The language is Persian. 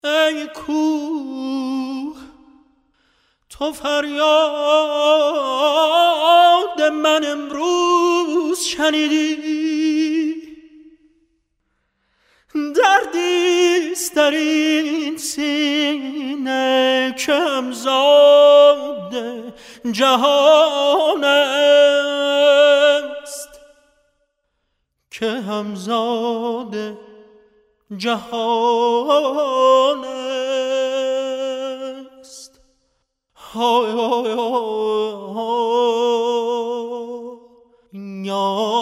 ای کوه تو فریاد من امروز شنیدی، دردیست در این سینه که همزاد جهان است، که همزاد جهان است. های های های